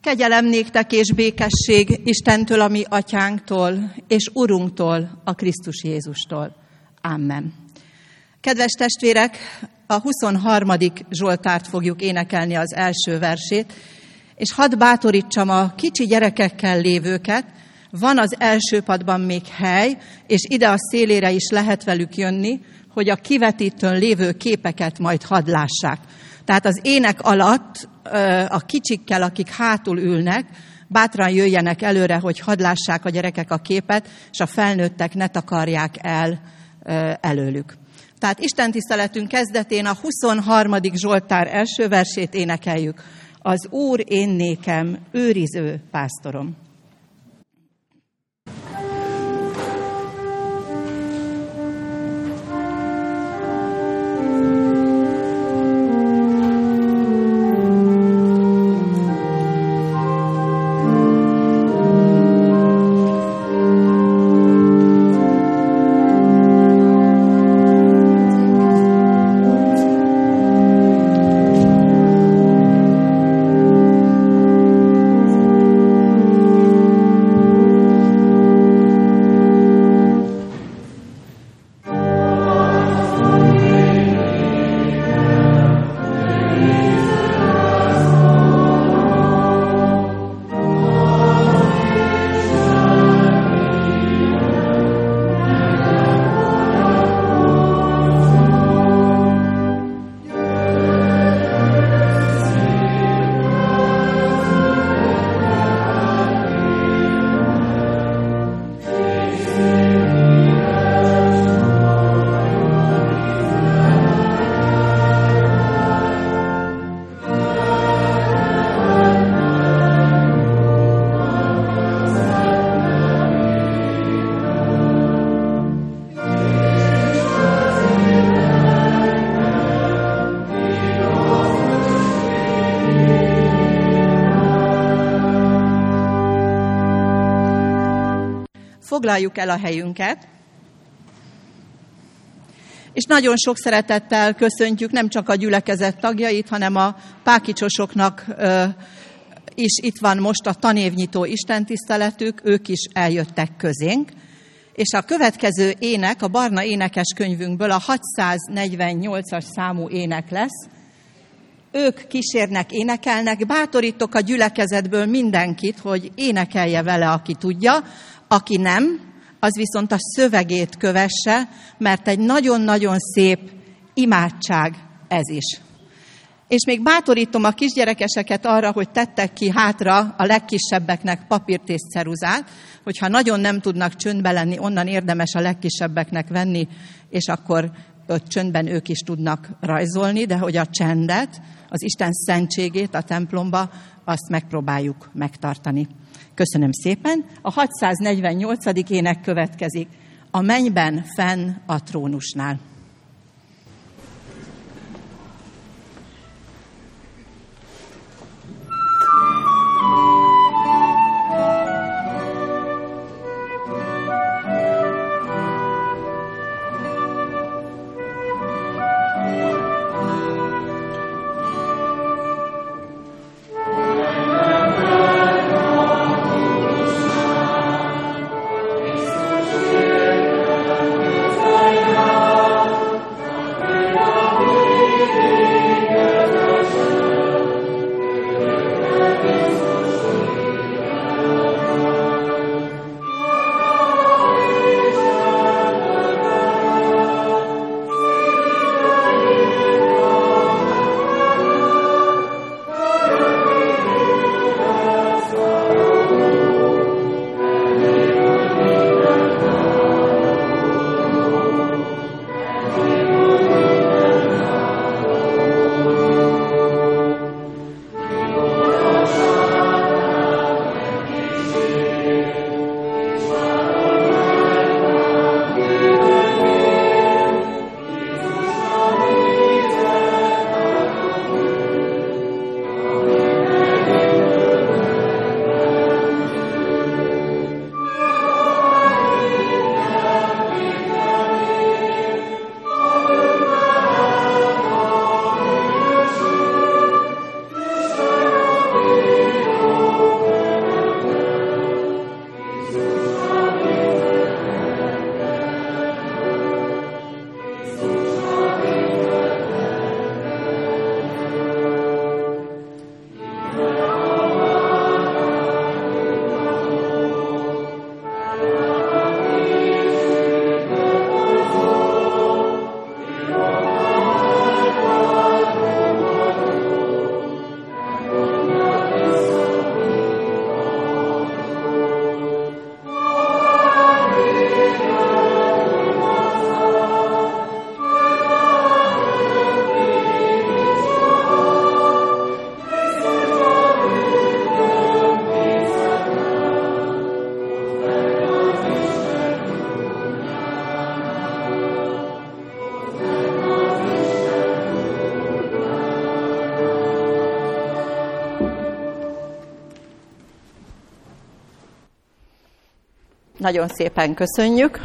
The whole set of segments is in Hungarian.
Kegyelem néktek és békesség Istentől, a mi atyánktól, és Urunktól, a Krisztus Jézustól. Amen. Kedves testvérek, a 23. Zsoltárt fogjuk énekelni, az első versét, és hadd bátorítsam a kicsi gyerekekkel lévőket, van az első padban még hely, és ide a szélére is lehet velük jönni, hogy a kivetítőn lévő képeket majd hadd lássák. Tehát az ének alatt a kicsikkel, akik hátul ülnek, bátran jöjjenek előre, hogy hadd lássák a gyerekek a képet, és a felnőttek ne takarják el előlük. Tehát istentiszteletünk kezdetén a 23. Zsoltár első versét énekeljük. Az Úr én nékem őriző pásztorom. Foglaljuk el a helyünket, és nagyon sok szeretettel köszöntjük nem csak a gyülekezet tagjait, hanem a pákicsosoknak is itt van most a tanévnyitó istentiszteletük, ők is eljöttek közénk. És a következő ének, a barna énekeskönyvünkből a 648-as számú ének lesz. Ők kísérnek, énekelnek, bátorítok a gyülekezetből mindenkit, hogy énekelje vele, aki tudja. Aki nem, az viszont a szövegét kövesse, mert egy nagyon-nagyon szép imádság ez is. És még bátorítom a kisgyerekeseket arra, hogy tettek ki hátra a legkisebbeknek papírt és ceruzát, hogyha nagyon nem tudnak csöndbe lenni, onnan érdemes a legkisebbeknek venni, és akkor ott csöndben ők is tudnak rajzolni, de hogy a csendet, az Isten szentségét a templomba, azt megpróbáljuk megtartani. Köszönöm szépen. A 648. ének következik. A mennyben fenn a trónusnál. Oh Nagyon szépen köszönjük,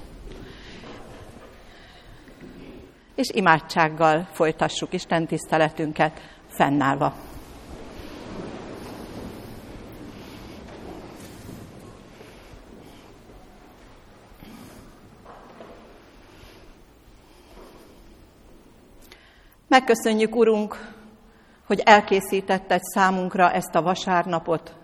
és imádsággal folytassuk Isten tiszteletünket fennállva. Megköszönjük, Urunk, hogy elkészítetted számunkra ezt a vasárnapot,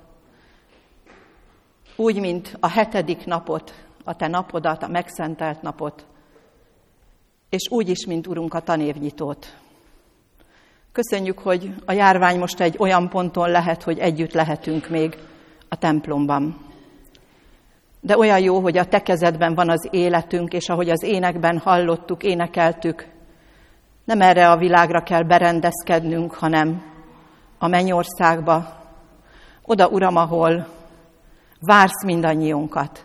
úgy, mint a 7. napot, a Te napodat, a megszentelt napot, és úgy is, mint, Urunk, a tanévnyitót. Köszönjük, hogy a járvány most egy olyan ponton lehet, hogy együtt lehetünk még a templomban. De olyan jó, hogy a Te kezedben van az életünk, és ahogy az énekben hallottuk, énekeltük, nem erre a világra kell berendezkednünk, hanem a mennyországba, oda, Uram, ahol vársz mindannyiunkat.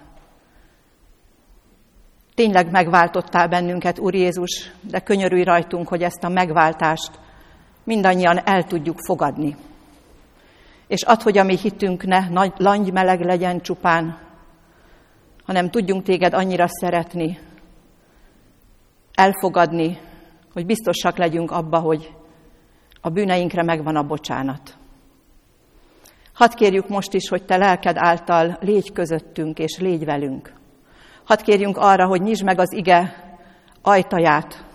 Tényleg megváltottál bennünket, Úr Jézus, de könyörülj rajtunk, hogy ezt a megváltást mindannyian el tudjuk fogadni. És add, hogy a mi hitünk ne nagy langymeleg legyen csupán, hanem tudjunk téged annyira szeretni, elfogadni, hogy biztosak legyünk abba, hogy a bűneinkre megvan a bocsánat. Hadd kérjük most is, hogy te lelked által légy közöttünk és légy velünk. Hadd kérjünk arra, hogy nyisd meg az ige ajtaját,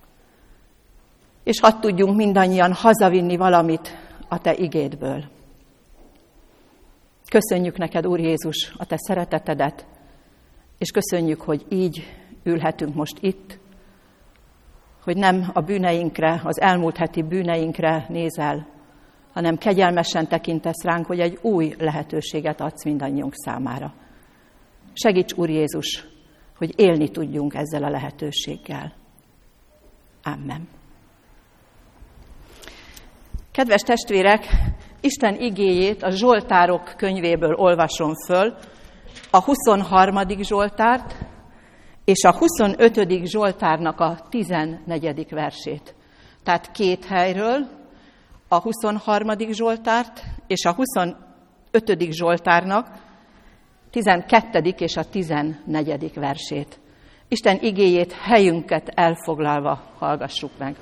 és hadd tudjunk mindannyian hazavinni valamit a te igédből. Köszönjük neked, Úr Jézus, a te szeretetedet, és köszönjük, hogy így ülhetünk most itt, hogy nem a bűneinkre, az elmúlt heti bűneinkre nézel, hanem kegyelmesen tekintesz ránk, hogy egy új lehetőséget adsz mindannyiunk számára. Segíts, Úr Jézus, hogy élni tudjunk ezzel a lehetőséggel. Amen. Kedves testvérek, Isten igéjét a Zsoltárok könyvéből olvasom föl, a 23. Zsoltárt és a 25. Zsoltárnak a 14. versét. Tehát két helyről, a 23. Zsoltárt és a 25. Zsoltárnak 12. és a 14. versét. Isten igéjét helyünket elfoglalva hallgassuk meg.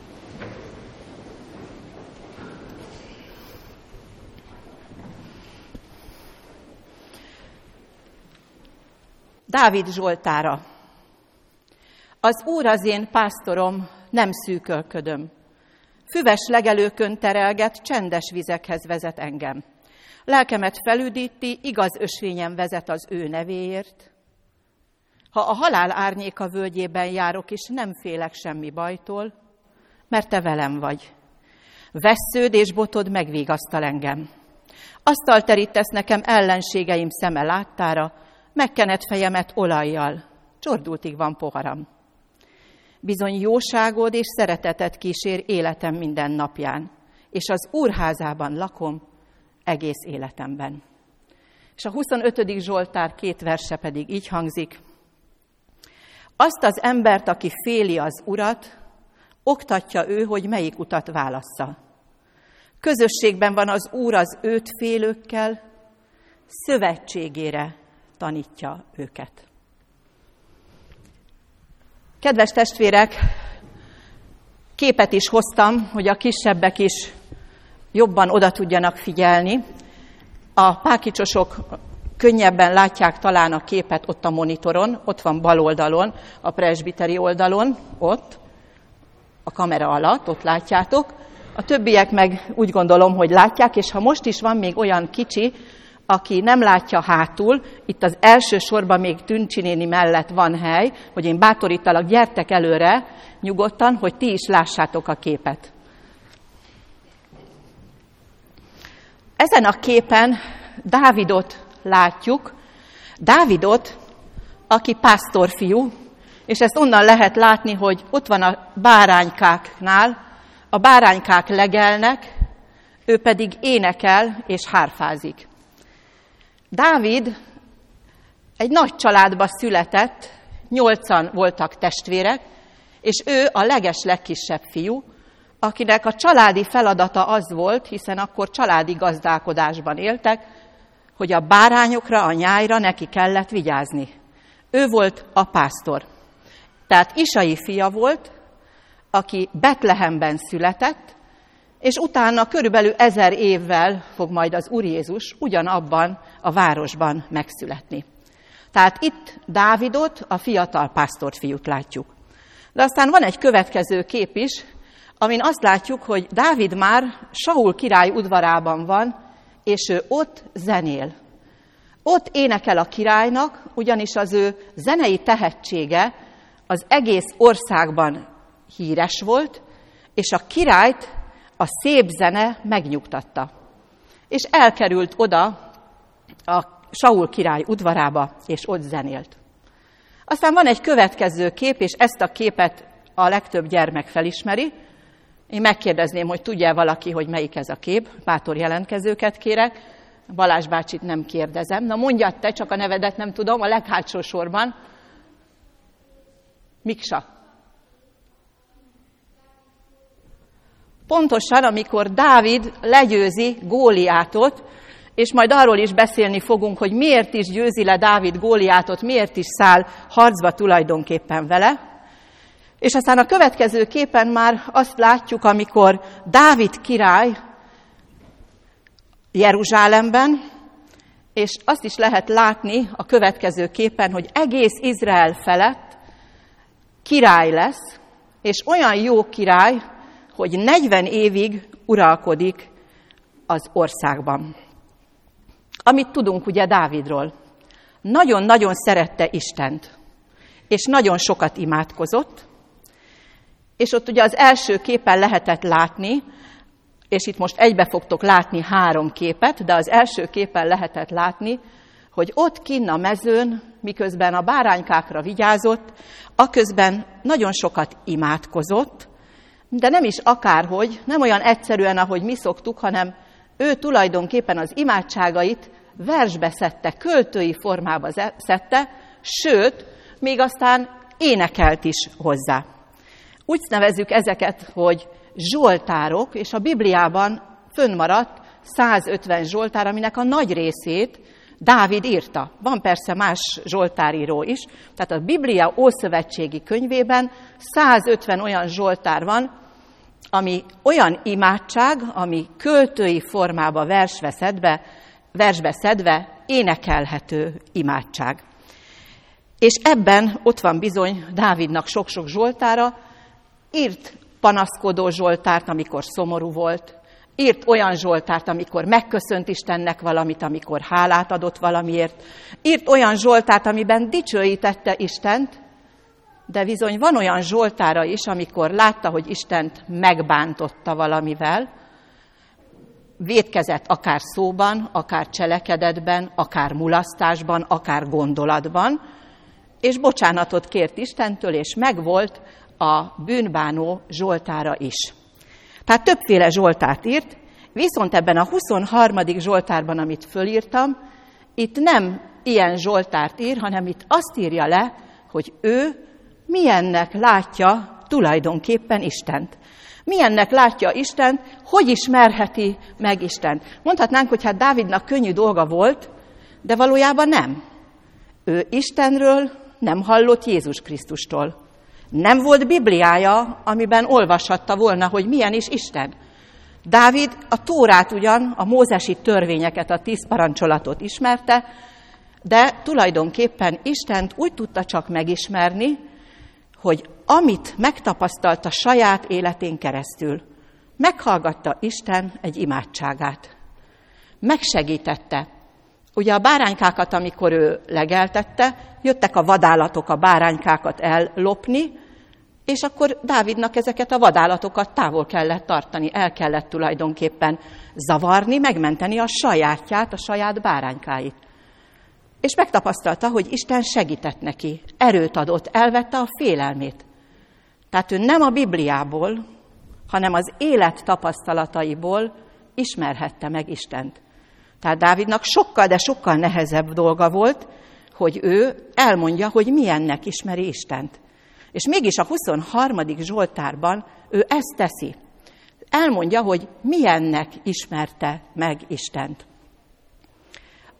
Dávid Zsoltára. Az Úr az én pásztorom, nem szűkölködöm. Füves legelőkön terelget, csendes vizekhez vezet engem. Lelkemet felüdíti, igaz ösvényen vezet az ő nevéért. Ha a halál árnyéka völgyében járok, és nem félek semmi bajtól, mert te velem vagy. Vessződ és botod megvigasztal engem. Asztalt terítesz nekem ellenségeim szeme láttára, megkened fejemet olajjal, csordultig van poharam. Bizony jóságod és szereteted kísér életem minden napján, és az Úr házában lakom egész életemben. És a 25. Zsoltár 2 verse pedig így hangzik. Azt az embert, aki féli az Urat, oktatja ő, hogy melyik utat válassza. Közösségben van az Úr az őt félőkkel, szövetségére tanítja őket. Kedves testvérek, képet is hoztam, hogy a kisebbek is jobban oda tudjanak figyelni. A pákicsosok könnyebben látják talán a képet ott a monitoron, ott van bal oldalon, a presbiteri oldalon, ott, a kamera alatt, ott látjátok. A többiek meg úgy gondolom, hogy látják, és ha most is van még olyan kicsi, aki nem látja hátul, itt az első sorban még Tüncsi néni mellett van hely, hogy én bátorítalak, gyertek előre nyugodtan, hogy ti is lássátok a képet. Ezen a képen Dávidot látjuk, Dávidot, aki pásztorfiú, és ezt onnan lehet látni, hogy ott van a báránykáknál, a báránykák legelnek, ő pedig énekel és hárfázik. Dávid egy nagy családba született, 8-an voltak testvérek, és ő a legkisebb fiú, akinek a családi feladata az volt, hiszen akkor családi gazdálkodásban éltek, hogy a bárányokra, a nyájra neki kellett vigyázni. Ő volt a pásztor. Tehát Isai fia volt, aki Betlehemben született, és utána körülbelül 1000 évvel fog majd az Úr Jézus ugyanabban a városban megszületni. Tehát itt Dávidot, a fiatal pásztorfiút látjuk. De aztán van egy következő kép is, amin azt látjuk, hogy Dávid már Saul király udvarában van, és ő ott zenél. Ott énekel a királynak, ugyanis az ő zenei tehetsége az egész országban híres volt, és a királyt a szép zene megnyugtatta. És elkerült oda a Saul király udvarába, és ott zenélt. Aztán van egy következő kép, és ezt a képet a legtöbb gyermek felismeri. Én megkérdezném, hogy tudja valaki, hogy melyik ez a kép. Bátor jelentkezőket kérek. Balázs bácsit nem kérdezem. Na mondjad te, csak a nevedet nem tudom, a leghátsó sorban. Miksa. Pontosan, amikor Dávid legyőzi Góliátot, és majd arról is beszélni fogunk, hogy miért is győzi le Dávid Góliátot, miért is száll harcba tulajdonképpen vele. És aztán a következő képen már azt látjuk, amikor Dávid király Jeruzsálemben, és azt is lehet látni a következő képen, hogy egész Izrael felett király lesz, és olyan jó király, hogy 40 évig uralkodik az országban. Amit tudunk ugye Dávidról. Nagyon-nagyon szerette Istent, és nagyon sokat imádkozott, és ott ugye az első képen lehetett látni, és itt most egybe fogtok látni 3 képet, de az első képen lehetett látni, hogy ott kinn a mezőn, miközben a báránykákra vigyázott, aközben nagyon sokat imádkozott, de nem is akárhogy, nem olyan egyszerűen, ahogy mi szoktuk, hanem ő tulajdonképpen az imádságait versbe szedte, költői formába szedte, sőt, még aztán énekelt is hozzá. Úgy nevezzük ezeket, hogy zsoltárok, és a Bibliában fönnmaradt 150 zsoltár, aminek a nagy részét Dávid írta. Van persze más zsoltáríró is, tehát a Biblia ószövetségi könyvében 150 olyan zsoltár van, olyan imádság, ami költői formába versbe szedve énekelhető imádság. És ebben ott van bizony Dávidnak sok-sok zsoltára, írt panaszkodó zsoltárt, amikor szomorú volt, írt olyan zsoltárt, amikor megköszönt Istennek valamit, amikor hálát adott valamiért, írt olyan zsoltárt, amiben dicsőítette Istent, de bizony van olyan zsoltára is, amikor látta, hogy Istent megbántotta valamivel, vétkezett akár szóban, akár cselekedetben, akár mulasztásban, akár gondolatban, és bocsánatot kért Istentől, és megvolt a bűnbánó zsoltára is. Tehát többféle zsoltárt írt, viszont ebben a 23. zsoltárban, amit fölírtam, itt nem ilyen zsoltárt ír, hanem itt azt írja le, hogy ő milyennek látja tulajdonképpen Istent. Milyennek látja Istent, hogy ismerheti meg Istent. Mondhatnánk, hogy hát Dávidnak könnyű dolga volt, de valójában nem. Ő Istenről nem hallott Jézus Krisztustól. Nem volt Bibliája, amiben olvashatta volna, hogy milyen is Isten. Dávid a Tórát ugyan, a mózesi törvényeket, a 10 parancsolatot ismerte, de tulajdonképpen Istent úgy tudta csak megismerni, hogy amit megtapasztalt a saját életén keresztül, meghallgatta Isten egy imádságát. Megsegítette. Ugye a báránykákat, amikor ő legeltette, jöttek a vadállatok a báránykákat ellopni, és akkor Dávidnak ezeket a vadállatokat távol kellett tartani, el kellett tulajdonképpen zavarni, megmenteni a sajátját, a saját báránykáit. És megtapasztalta, hogy Isten segített neki, erőt adott, elvette a félelmét. Tehát ő nem a Bibliából, hanem az élet tapasztalataiból ismerhette meg Istent. Tehát Dávidnak sokkal, de sokkal nehezebb dolga volt, hogy ő elmondja, hogy milyennek ismeri Istent. És mégis a 23. zsoltárban ő ezt teszi. Elmondja, hogy milyennek ismerte meg Istent.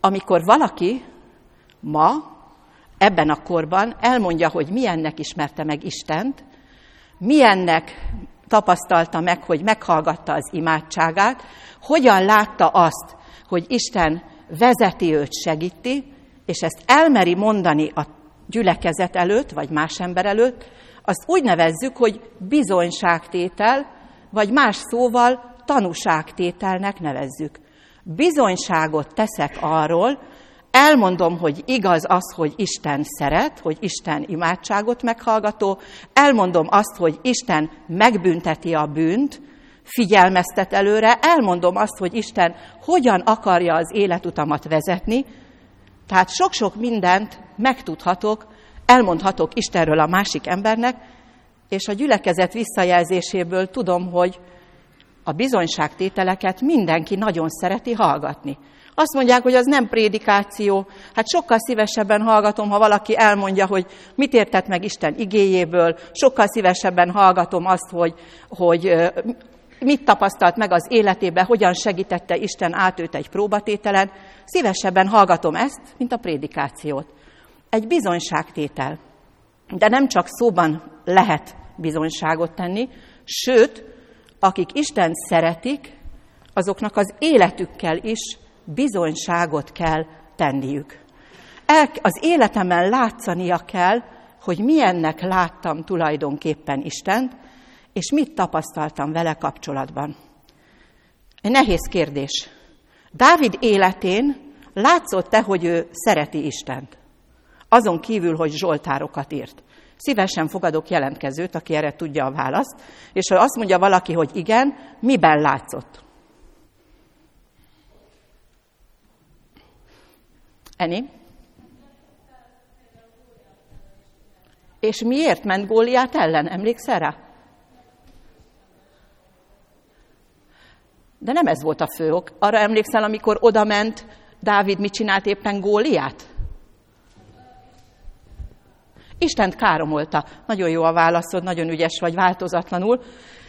amikor valaki ma, ebben a korban elmondja, hogy milyennek ismerte meg Istent, milyennek tapasztalta meg, hogy meghallgatta az imádságát, hogyan látta azt, hogy Isten vezeti őt, segíti, és ezt elmeri mondani a gyülekezet előtt, vagy más ember előtt, azt úgy nevezzük, hogy bizonyságtétel, vagy más szóval tanúságtételnek nevezzük. Bizonyságot teszek arról, elmondom, hogy igaz az, hogy Isten szeret, hogy Isten imádságot meghallgató, elmondom azt, hogy Isten megbünteti a bűnt, figyelmeztet előre, elmondom azt, hogy Isten hogyan akarja az életutamat vezetni, tehát sok-sok mindent megtudhatok, elmondhatok Istenről a másik embernek, és a gyülekezet visszajelzéséből tudom, hogy a bizonyságtételeket mindenki nagyon szereti hallgatni. Azt mondják, hogy az nem prédikáció. Hát sokkal szívesebben hallgatom, ha valaki elmondja, hogy mit értett meg Isten igéjéből, sokkal szívesebben hallgatom azt, hogy mit tapasztalt meg az életében, hogyan segítette Isten át őt egy próbatételen. Szívesebben hallgatom ezt, mint a prédikációt. Egy bizonyságtétel. De nem csak szóban lehet bizonyságot tenni, sőt, akik Istent szeretik, azoknak az életükkel is bizonyságot kell tenniük. Az életemben látszania kell, hogy milyennek láttam tulajdonképpen Istent, és mit tapasztaltam vele kapcsolatban. Egy nehéz kérdés. Dávid életén látszott-e, hogy ő szereti Istent? Azon kívül, hogy zsoltárokat írt. Szívesen fogadok jelentkezőt, aki erre tudja a választ, és ha azt mondja valaki, hogy igen, miben látszott? Eni? És miért ment Góliát ellen? Emlékszel rá? De nem ez volt a fő ok. Arra emlékszel, amikor odament Dávid, mit csinált éppen Góliát? Istent káromolta. Nagyon jó a válaszod, nagyon ügyes vagy, változatlanul.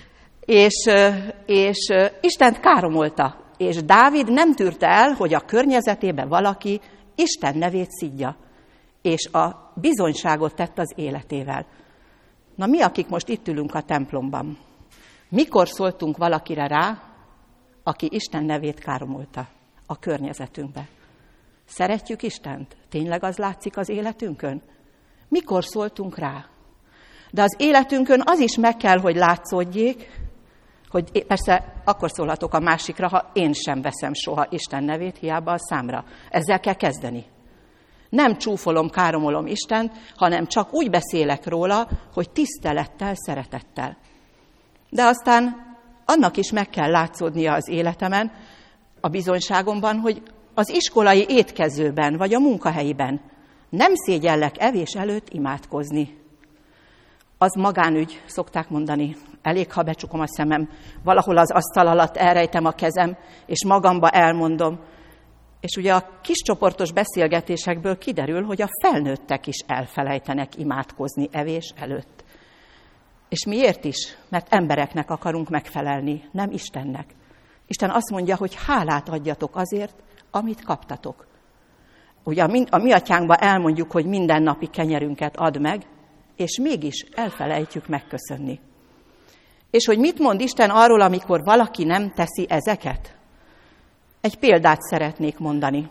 És Istent káromolta. És Dávid nem tűrte el, hogy a környezetében valaki Isten nevét szidja. És a bizonyságot tett az életével. Na mi, akik most itt ülünk a templomban, mikor szóltunk valakire rá, aki Isten nevét káromolta a környezetünkbe? Szeretjük Istent? Tényleg az látszik az életünkön? Mikor szóltunk rá? De az életünkön az is meg kell, hogy látszódjék, hogy persze akkor szólhatok a másikra, ha én sem veszem soha Isten nevét, hiába a számra. Ezzel kell kezdeni. Nem csúfolom, káromolom Istent, hanem csak úgy beszélek róla, hogy tisztelettel, szeretettel. De aztán annak is meg kell látszódnia az életemen, a bizonyságomban, hogy az iskolai étkezőben vagy a munkahelyiben nem szégyellek evés előtt imádkozni. Az magánügy, szokták mondani. Elég, ha becsukom a szemem, valahol az asztal alatt elrejtem a kezem, és magamba elmondom. És ugye a kiscsoportos beszélgetésekből kiderül, hogy a felnőttek is elfelejtenek imádkozni evés előtt. És miért is? Mert embereknek akarunk megfelelni, nem Istennek. Isten azt mondja, hogy hálát adjatok azért, amit kaptatok. Ugye a mi atyánkban elmondjuk, hogy mindennapi kenyerünket add meg, és mégis elfelejtjük megköszönni. És hogy mit mond Isten arról, amikor valaki nem teszi ezeket? Egy példát szeretnék mondani.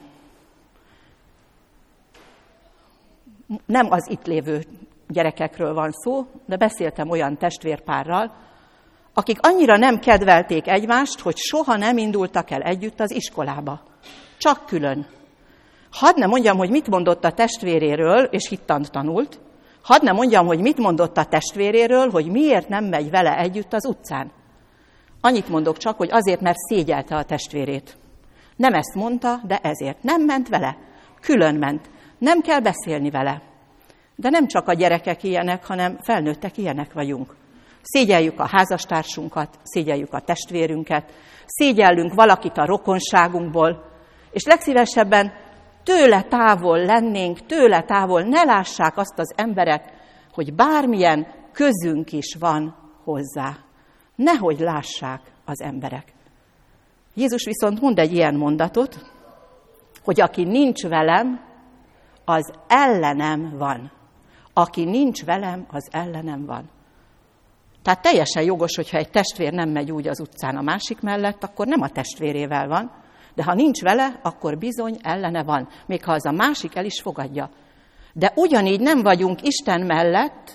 Nem az itt lévő gyerekekről van szó, de beszéltem olyan testvérpárral, akik annyira nem kedvelték egymást, hogy soha nem indultak el együtt az iskolába. Csak külön. Hadd ne mondjam, hogy mit mondott a testvéréről, és hittant tanult. Hadd ne mondjam, hogy mit mondott a testvéréről, hogy miért nem megy vele együtt az utcán. Annyit mondok csak, hogy azért, mert szégyelte a testvérét. Nem ezt mondta, de ezért. Nem ment vele. Külön ment. Nem kell beszélni vele. De nem csak a gyerekek ilyenek, hanem felnőttek ilyenek vagyunk. Szégyeljük a házastársunkat, szégyeljük a testvérünket, szégyellünk valakit a rokonságunkból, és legszívesebben tőle távol lennénk, tőle távol, ne lássák azt az emberek, hogy bármilyen közünk is van hozzá. Nehogy lássák az emberek. Jézus viszont mond egy ilyen mondatot, hogy aki nincs velem, az ellenem van. Aki nincs velem, az ellenem van. Tehát teljesen jogos, hogyha egy testvér nem megy úgy az utcán a másik mellett, akkor nem a testvérével van, de ha nincs vele, akkor bizony ellene van, még ha az a másik el is fogadja. De ugyanígy nem vagyunk Isten mellett,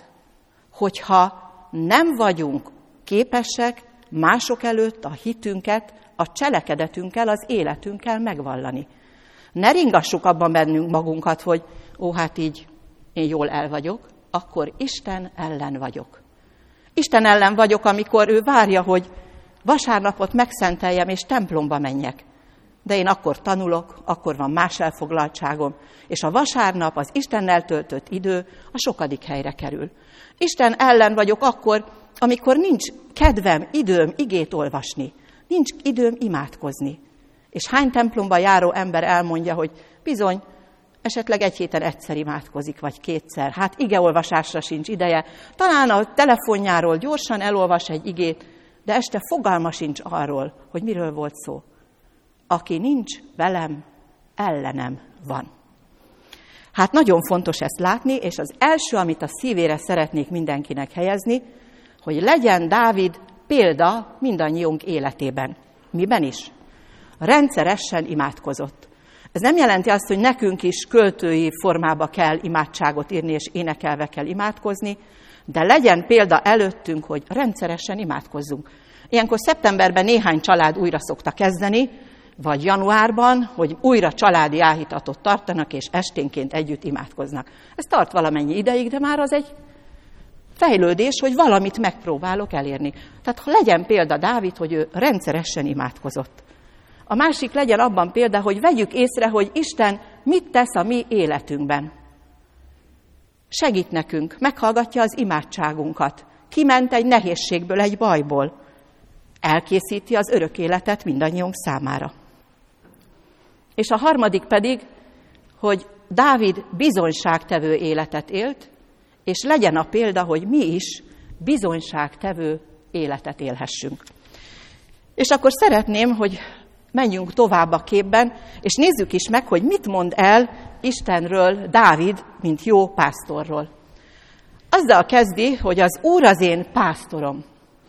hogyha nem vagyunk képesek mások előtt a hitünket, a cselekedetünkkel, az életünkkel megvallani. Ne ringassuk abban bennünk magunkat, hogy hát így én jól el vagyok, akkor Isten ellen vagyok. Isten ellen vagyok, amikor ő várja, hogy vasárnapot megszenteljem és templomba menjek. De én akkor tanulok, akkor van más elfoglaltságom, és a vasárnap, az Istennel töltött idő a sokadik helyre kerül. Isten ellen vagyok akkor, amikor nincs kedvem, időm igét olvasni, nincs időm imádkozni. És hány templomba járó ember elmondja, hogy bizony, esetleg egy héten egyszer imádkozik, vagy kétszer. Hát igeolvasásra sincs ideje. Talán a telefonjáról gyorsan elolvas egy igét, de este fogalma sincs arról, hogy miről volt szó. Aki nincs velem, ellenem van. Hát nagyon fontos ezt látni, és az első, amit a szívére szeretnék mindenkinek helyezni, hogy legyen Dávid példa mindannyiunk életében. Miben is? Rendszeresen imádkozott. Ez nem jelenti azt, hogy nekünk is költői formába kell imádságot írni, és énekelve kell imádkozni, de legyen példa előttünk, hogy rendszeresen imádkozzunk. Ilyenkor szeptemberben néhány család újra szokta kezdeni, vagy januárban, hogy újra családi áhítatot tartanak, és esténként együtt imádkoznak. Ez tart valamennyi ideig, de már az egy fejlődés, hogy valamit megpróbálok elérni. Tehát legyen példa Dávid, hogy ő rendszeresen imádkozott. A másik legyen abban példa, hogy vegyük észre, hogy Isten mit tesz a mi életünkben. Segít nekünk, meghallgatja az imádságunkat, kiment egy nehézségből, egy bajból, elkészíti az örök életet mindannyiunk számára. És a harmadik pedig, hogy Dávid bizonyságtevő életet élt, és legyen a példa, hogy mi is bizonyságtevő életet élhessünk. És akkor szeretném, hogy menjünk tovább a képben, és nézzük is meg, hogy mit mond el Istenről Dávid, mint jó pásztorról. Azzal kezdi, hogy az Úr az én pásztorom.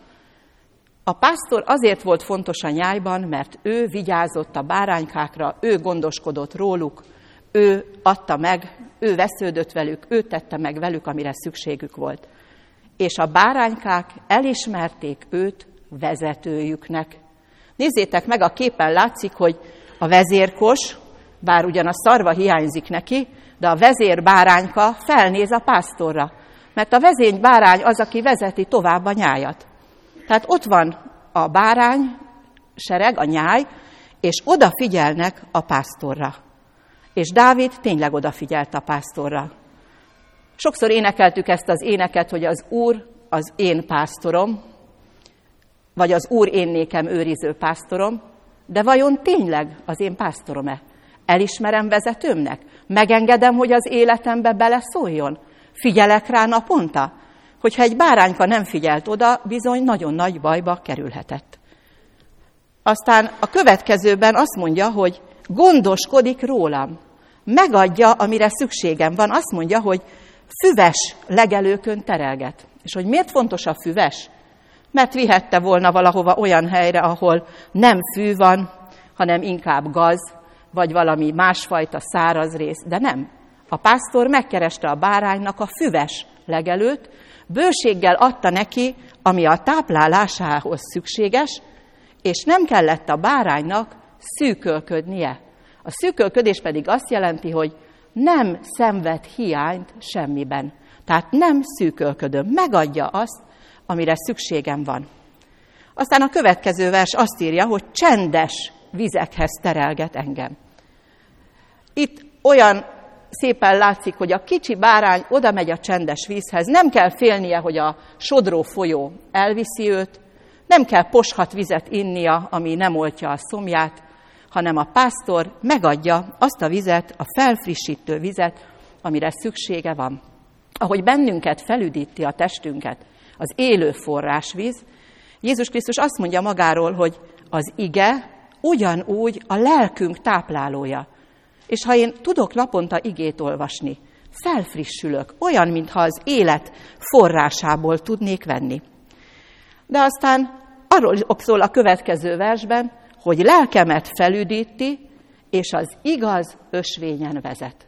A pásztor azért volt fontos a nyájban, mert ő vigyázott a báránykákra, ő gondoskodott róluk, ő adta meg, ő vesződött velük, ő tette meg velük, amire szükségük volt. És a báránykák elismerték őt vezetőjüknek. Nézzétek meg, a képen látszik, hogy a vezérkos, bár ugyan a szarva hiányzik neki, de a vezérbárányka felnéz a pásztorra. Mert a vezénybárány az, aki vezeti tovább a nyájat. Tehát ott van a bárány sereg, a nyáj, és odafigyelnek a pásztorra. És Dávid tényleg odafigyelt a pásztorra. Sokszor énekeltük ezt az éneket, hogy az Úr az én pásztorom, vagy az Úr én nékem őriző pásztorom, de vajon tényleg az én pásztorom-e? Elismerem vezetőmnek? Megengedem, hogy az életembe beleszóljon? Figyelek rá naponta? Hogyha egy bárányka nem figyelt oda, bizony nagyon nagy bajba kerülhetett. Aztán a következőben azt mondja, hogy gondoskodik rólam. Megadja, amire szükségem van. Azt mondja, hogy füves legelőkön terelget. És hogy miért fontos a füves? Mert vihette volna valahova olyan helyre, ahol nem fű van, hanem inkább gaz, vagy valami másfajta száraz rész, de nem. A pásztor megkereste a báránynak a füves legelőt, bőséggel adta neki, ami a táplálásához szükséges, és nem kellett a báránynak szűkölködnie. A szűkölködés pedig azt jelenti, hogy nem szenved hiányt semmiben. Tehát nem szűkölködöm, megadja azt, amire szükségem van. Aztán a következő vers azt írja, hogy csendes vizekhez terelget engem. Itt olyan szépen látszik, hogy a kicsi bárány oda megy a csendes vízhez, nem kell félnie, hogy a sodró folyó elviszi őt, nem kell poshat vizet innia, ami nem oltja a szomját, hanem a pásztor megadja azt a vizet, a felfrissítő vizet, amire szüksége van. Ahogy bennünket felüdíti a testünket az élő forrásvíz, Jézus Krisztus azt mondja magáról, hogy az ige ugyanúgy a lelkünk táplálója. És ha én tudok naponta igét olvasni, felfrissülök, olyan, mintha az élet forrásából tudnék venni. De aztán arról szól a következő versben, hogy lelkemet felüdíti, és az igaz ösvényen vezet.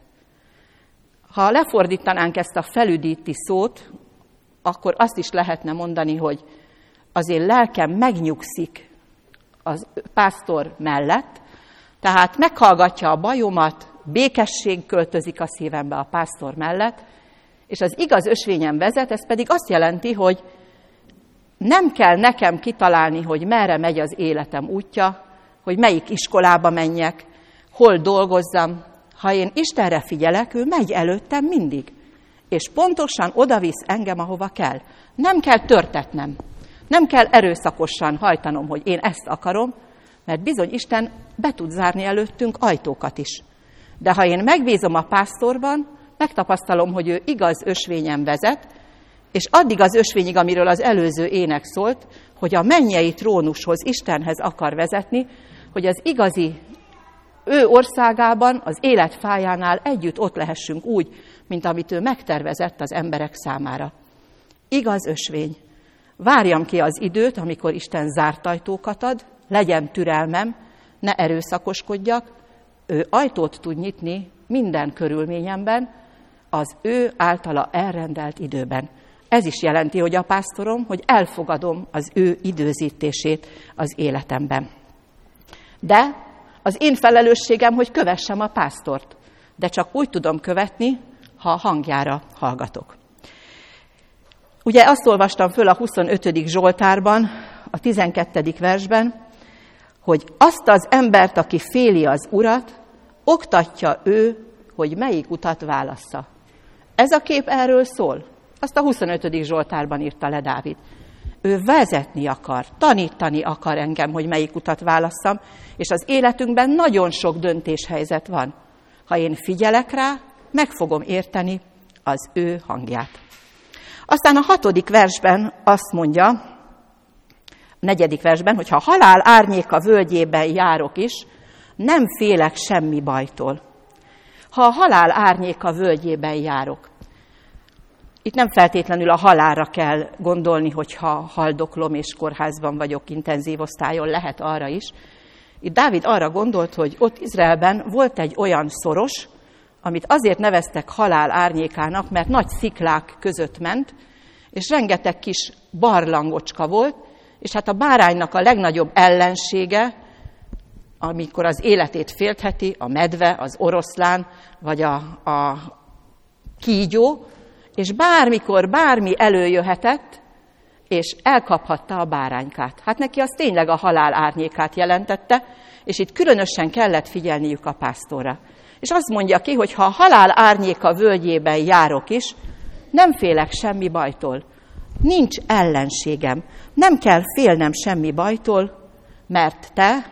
Ha lefordítanánk ezt a felüdíti szót, akkor azt is lehetne mondani, hogy az én lelkem megnyugszik az pásztor mellett, tehát meghallgatja a bajomat, békesség költözik a szívembe a pásztor mellett, és az igaz ösvényen vezet, ez pedig azt jelenti, hogy nem kell nekem kitalálni, hogy merre megy az életem útja, hogy melyik iskolába menjek, hol dolgozzam. Ha én Istenre figyelek, ő megy előttem mindig, és pontosan odavisz engem, ahova kell. Nem kell törtetnem, nem kell erőszakosan hajtanom, hogy én ezt akarom, mert bizony Isten be tud zárni előttünk ajtókat is. De ha én megbízom a pásztorban, megtapasztalom, hogy ő igaz ösvényen vezet, és addig az ösvényig, amiről az előző ének szólt, hogy a mennyei trónushoz, Istenhez akar vezetni, hogy az igazi ő országában, az élet fájánál együtt ott lehessünk úgy, mint amit ő megtervezett az emberek számára. Igaz ösvény. Várjam ki az időt, amikor Isten zárt ajtókat ad, legyen türelmem, ne erőszakoskodjak, ő ajtót tud nyitni minden körülményemben, az ő általa elrendelt időben. Ez is jelenti, hogy a pásztorom, hogy elfogadom az ő időzítését az életemben. De az én felelősségem, hogy kövessem a pásztort, de csak úgy tudom követni, ha a hangjára hallgatok. Ugye azt olvastam föl a 25. Zsoltárban, a 12. versben, hogy azt az embert, aki féli az Urat, oktatja ő, hogy melyik utat válassza. Ez a kép erről szól. Azt a 25. Zsoltárban írta le Dávid. Ő vezetni akar, tanítani akar engem, hogy melyik utat válasszam, és az életünkben nagyon sok döntéshelyzet van. Ha én figyelek rá, meg fogom érteni az ő hangját. Aztán a 6. versben azt mondja, a 4. versben, hogy ha halál árnyéka völgyében járok is, nem félek semmi bajtól. Ha a halál árnyéka völgyében járok. Itt nem feltétlenül a halálra kell gondolni, hogyha haldoklom és kórházban vagyok, intenzív osztályon, lehet arra is. Itt Dávid arra gondolt, hogy ott Izraelben volt egy olyan szoros, amit azért neveztek halál árnyékának, mert nagy sziklák között ment, és rengeteg kis barlangocska volt, és hát a báránynak a legnagyobb ellensége, amikor az életét féltheti, a medve, az oroszlán, vagy a kígyó, és bármikor bármi előjöhetett, és elkaphatta a báránykát. Hát neki az tényleg a halál árnyékát jelentette, és itt különösen kellett figyelniük a pásztorra. És azt mondja ki, hogy ha a halál árnyéka völgyében járok is, nem félek semmi bajtól. Nincs ellenségem. Nem kell félnem semmi bajtól, mert te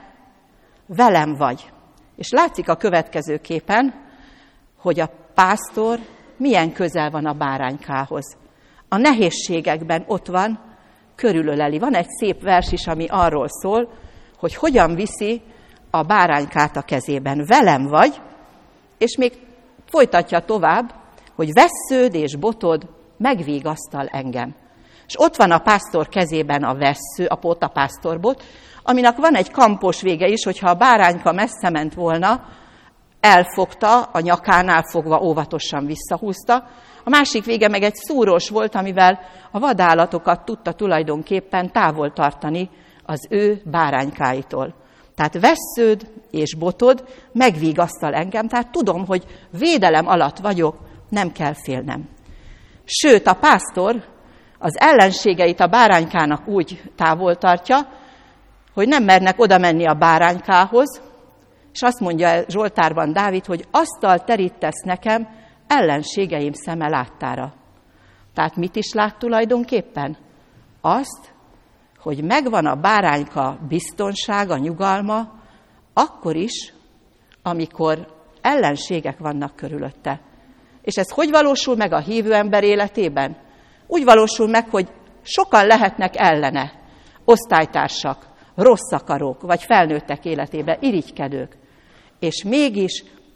velem vagy. És látszik a következő képen, hogy a pásztor milyen közel van a báránykához. A nehézségekben ott van, körülöleli. Van egy szép vers is, ami arról szól, hogy hogyan viszi a báránykát a kezében. Velem vagy, és még folytatja tovább, hogy vessződ és botod megvigasztal engem. És ott van a pásztor kezében a vessző, a pótapásztorbot, aminek van egy kampos vége is, hogyha a bárányka messze ment volna, elfogta, a nyakánál fogva óvatosan visszahúzta. A másik vége meg egy szúrós volt, amivel a vadállatokat tudta tulajdonképpen távol tartani az ő báránykáitól. Tehát vessződ és botod megvigasztal engem, tehát tudom, hogy védelem alatt vagyok, nem kell félnem. Sőt, a pásztor az ellenségeit a báránykának úgy távol tartja, hogy nem mernek oda menni a báránykához, és azt mondja Zsoltárban Dávid, hogy asztalt terítesz nekem ellenségeim szeme láttára. Tehát mit is lát tulajdonképpen? Azt, hogy megvan a bárányka biztonsága, nyugalma, akkor is, amikor ellenségek vannak körülötte. És ez hogy valósul meg a hívő ember életében? Úgy valósul meg, hogy sokan lehetnek ellene, osztálytársak, rossz akarók, vagy felnőttek életében, irigykedők. És mégis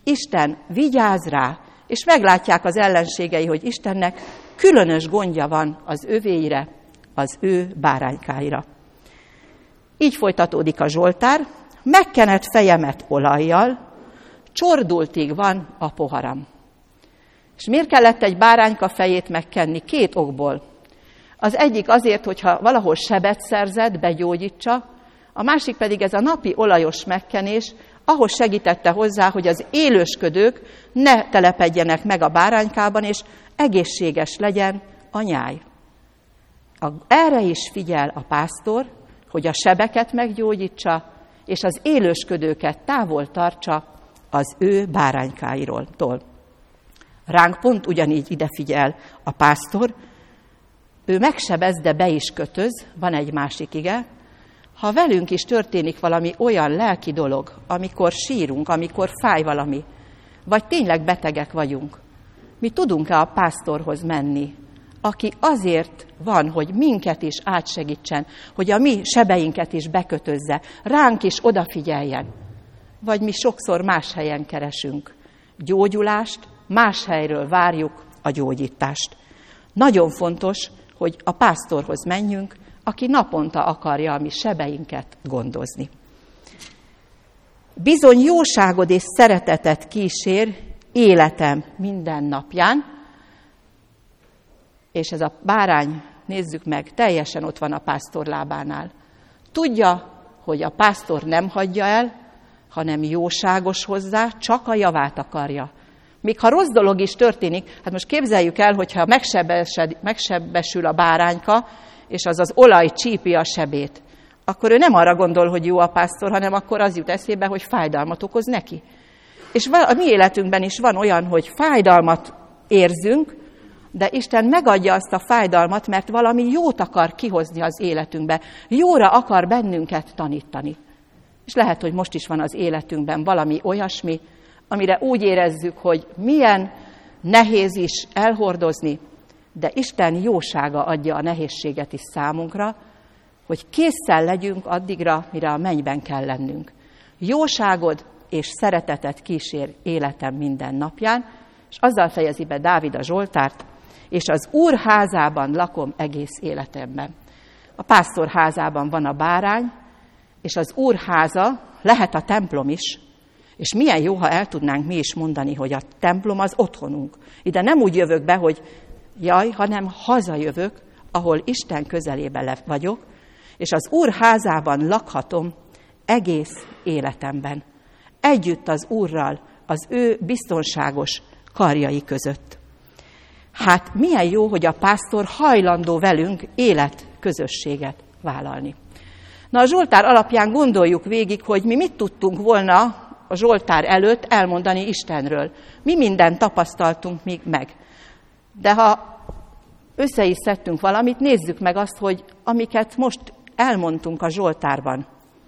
Isten vigyáz rá, és meglátják az ellenségei, hogy Istennek különös gondja van az övéire, az ő báránykáira. Így folytatódik a Zsoltár: megkenett fejemet olajjal, csordultig van a poharam. És miért kellett egy bárányka fejét megkenni? 2 okból. Az egyik azért, hogyha valahol sebet szerzett, begyógyítsa, a másik pedig ez a napi olajos megkenés ahhoz segítette hozzá, hogy az élősködők ne telepedjenek meg a báránykában, és egészséges legyen a nyáj. Erre is figyel a pásztor, hogy a sebeket meggyógyítsa, és az élősködőket távol tartsa az ő báránykáiról. Ránk pont ugyanígy ide figyel a pásztor, ő megsebez, de be is kötöz, van egy másik ige. Ha velünk is történik valami olyan lelki dolog, amikor sírunk, amikor fáj valami, vagy tényleg betegek vagyunk, mi tudunk-e a pásztorhoz menni, aki azért van, hogy minket is átsegítsen, hogy a mi sebeinket is bekötözze, ránk is odafigyeljen. Vagy mi sokszor más helyen keresünk gyógyulást, más helyről várjuk a gyógyítást. Nagyon fontos, hogy a pásztorhoz menjünk, aki naponta akarja a mi sebeinket gondozni. Bizony jóságod és szeretetet kísér életem minden napján, és ez a bárány, nézzük meg, teljesen ott van a pásztor lábánál. Tudja, hogy a pásztor nem hagyja el, hanem jóságos hozzá, csak a javát akarja. Még ha rossz dolog is történik, hát most képzeljük el, hogyha megsebesül a bárányka, és az olaj csípi a sebét, akkor ő nem arra gondol, hogy jó a pásztor, hanem akkor az jut eszébe, hogy fájdalmat okoz neki. És a mi életünkben is van olyan, hogy fájdalmat érzünk, de Isten megadja azt a fájdalmat, mert valami jót akar kihozni az életünkbe. Jóra akar bennünket tanítani. És lehet, hogy most is van az életünkben valami olyasmi, amire úgy érezzük, hogy milyen nehéz is elhordozni, de Isten jósága adja a nehézséget is számunkra, hogy készen legyünk addigra, mire a mennyben kell lennünk. Jóságod és szeretetet kísér életem minden napján, és azzal fejezi be Dávid a Zsoltárt, és az Úr házában lakom egész életemben. A pásztor házában van a bárány, és az Úr háza lehet a templom is, és milyen jó, ha el tudnánk mi is mondani, hogy a templom az otthonunk. Ide nem úgy jövök be, hogy jaj, hanem hazajövök, ahol Isten közelében vagyok, és az Úr házában lakhatom egész életemben. Együtt az Úrral, az ő biztonságos karjai között. Hát milyen jó, hogy a pásztor hajlandó velünk életközösséget vállalni. Na, a Zsoltár alapján gondoljuk végig, hogy mi mit tudtunk volna a Zsoltár előtt elmondani Istenről. Mi mindent tapasztaltunk még meg. De ha össze is szedtünk valamit, nézzük meg azt, hogy amiket most elmondtunk a Zsoltárban.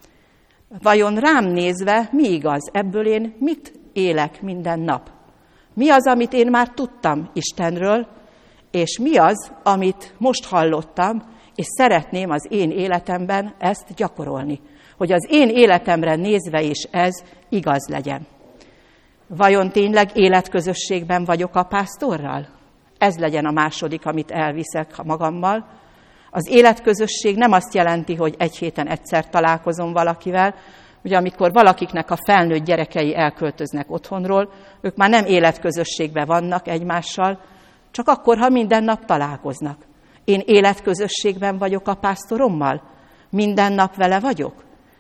Vajon rám nézve mi igaz? Ebből én mit élek minden nap? Mi az, amit én már tudtam Istenről, és mi az, amit most hallottam, és szeretném az én életemben ezt gyakorolni, hogy az én életemre nézve is ez igaz legyen. Vajon tényleg életközösségben vagyok a pásztorral? Ez legyen a második, amit elviszek magammal. Az életközösség nem azt jelenti, hogy egy héten egyszer találkozom valakivel. Ugye amikor valakiknek a felnőtt gyerekei elköltöznek otthonról, ők már nem életközösségben vannak egymással, csak akkor, ha minden nap találkoznak. Én életközösségben vagyok a pásztorommal? Minden nap vele vagyok?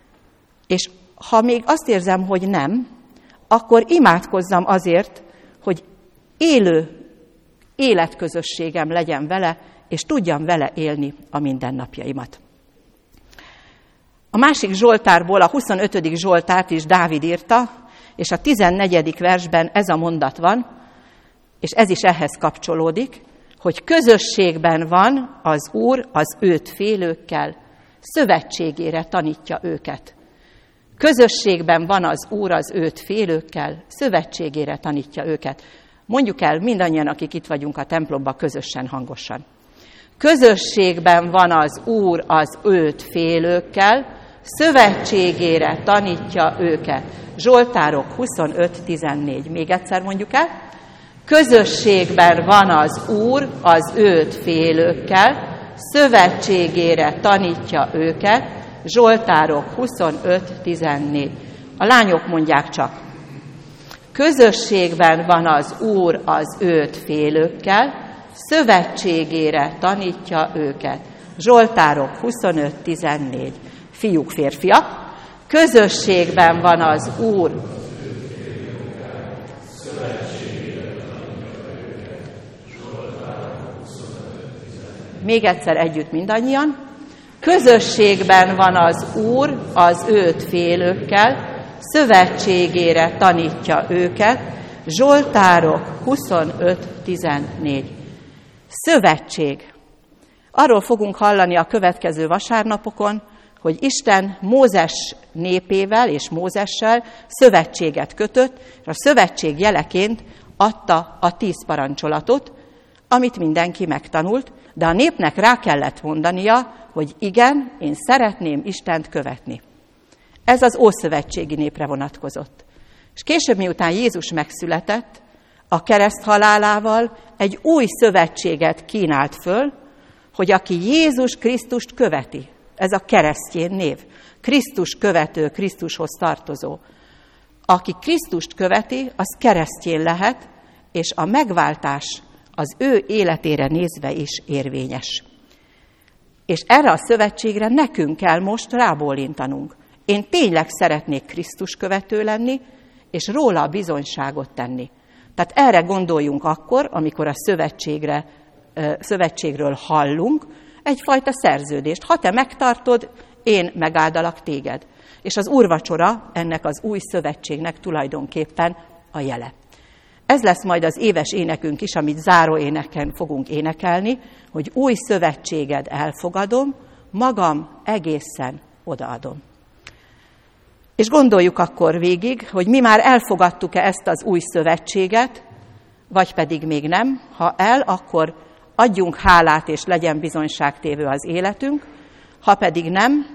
És ha még azt érzem, hogy nem, akkor imádkozzam azért, hogy élő életközösségem legyen vele, és tudjam vele élni a mindennapjaimat. A másik Zsoltárból, a 25. Zsoltárt is Dávid írta, és a 14. versben ez a mondat van, és ez is ehhez kapcsolódik, hogy közösségben van az Úr az őt félőkkel, szövetségére tanítja őket. Közösségben van az Úr az őt félőkkel, szövetségére tanítja őket. Mondjuk el mindannyian, akik itt vagyunk a templomban, közösen, hangosan. Közösségben van az Úr az őt félőkkel, szövetségére tanítja őket. Zsoltárok 25:14. Még egyszer mondjuk el. Közösségben van az Úr az őt félőkkel, szövetségére tanítja őket. Zsoltárok 25:14. A lányok mondják csak. Közösségben van az Úr az őt félőkkel, szövetségére tanítja őket. Zsoltárok 25:14. Fiúk, férfiak, közösségben van az Úr. Még egyszer együtt mindannyian. Közösségben van az Úr az őt félőkkel, szövetségére tanítja őket. Zsoltárok 25:14. Szövetség. Arról fogunk hallani a következő vasárnapokon, hogy Isten Mózes népével és Mózessel szövetséget kötött, és a szövetség jeleként adta a 10 parancsolatot, amit mindenki megtanult, de a népnek rá kellett mondania, hogy igen, én szeretném Istent követni. Ez az ószövetségi népre vonatkozott. És később, miután Jézus megszületett, a kereszt halálával egy új szövetséget kínált föl, hogy aki Jézus Krisztust követi, ez a keresztjén név, Krisztus követő, Krisztushoz tartozó. Aki Krisztust követi, az keresztjén lehet, és a megváltás az ő életére nézve is érvényes. És erre a szövetségre nekünk kell most rábólintanunk. Én tényleg szeretnék Krisztus követő lenni, és róla a bizonyságot tenni. Tehát erre gondoljunk akkor, amikor a szövetségről hallunk, egyfajta szerződést. Ha te megtartod, én megáldalak téged. És az úrvacsora ennek az új szövetségnek tulajdonképpen a jele. Ez lesz majd az éves énekünk is, amit záró éneken fogunk énekelni, hogy új szövetséged elfogadom, magam egészen odaadom. És gondoljuk akkor végig, hogy mi már elfogadtuk-e ezt az új szövetséget, vagy pedig még nem. Ha el, akkor adjunk hálát, és legyen bizonyságtévő az életünk. Ha pedig nem,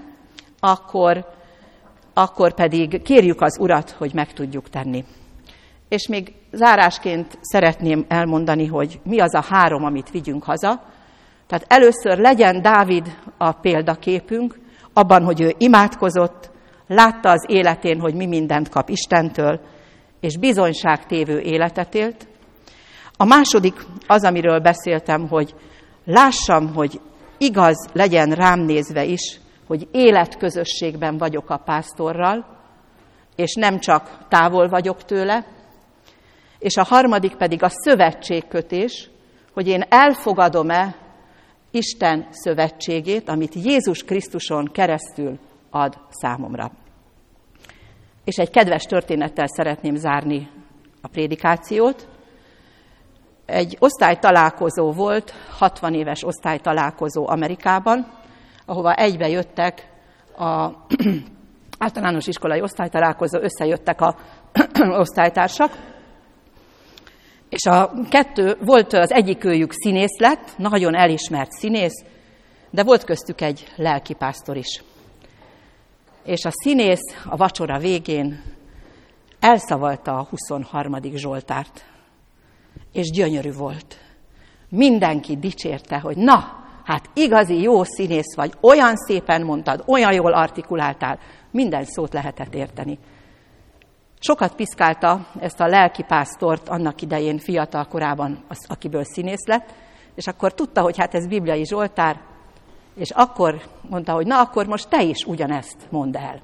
akkor pedig kérjük az Urat, hogy meg tudjuk tenni. És még zárásként szeretném elmondani, hogy mi az a 3, amit vigyünk haza. Tehát először legyen Dávid a példaképünk, abban, hogy ő imádkozott, látta az életén, hogy mi mindent kap Istentől, és bizonyságtévő életet élt. A második az, amiről beszéltem, hogy lássam, hogy igaz legyen rám nézve is, hogy életközösségben vagyok a pásztorral, és nem csak távol vagyok tőle. És a harmadik pedig a szövetségkötés, hogy én elfogadom-e Isten szövetségét, amit Jézus Krisztuson keresztül ad számomra. És egy kedves történettel szeretném zárni a prédikációt. Egy osztálytalálkozó volt, 60 éves osztálytalálkozó Amerikában, ahova egybe jöttek az általános iskolai osztálytalálkozó, összejöttek az osztálytársak, és volt az egyikőjük színész lett, nagyon elismert színész, de volt köztük egy lelkipásztor is. És a színész a vacsora végén elszavalta a 23. Zsoltárt, és gyönyörű volt. Mindenki dicsérte, hogy na, hát igazi jó színész vagy, olyan szépen mondtad, olyan jól artikuláltál, minden szót lehetett érteni. Sokat piszkálta ezt a lelkipásztort annak idején fiatal korában, akiből színész lett, és akkor tudta, hogy hát ez bibliai Zsoltár, és akkor mondta, hogy na, akkor most te is ugyanezt mondd el.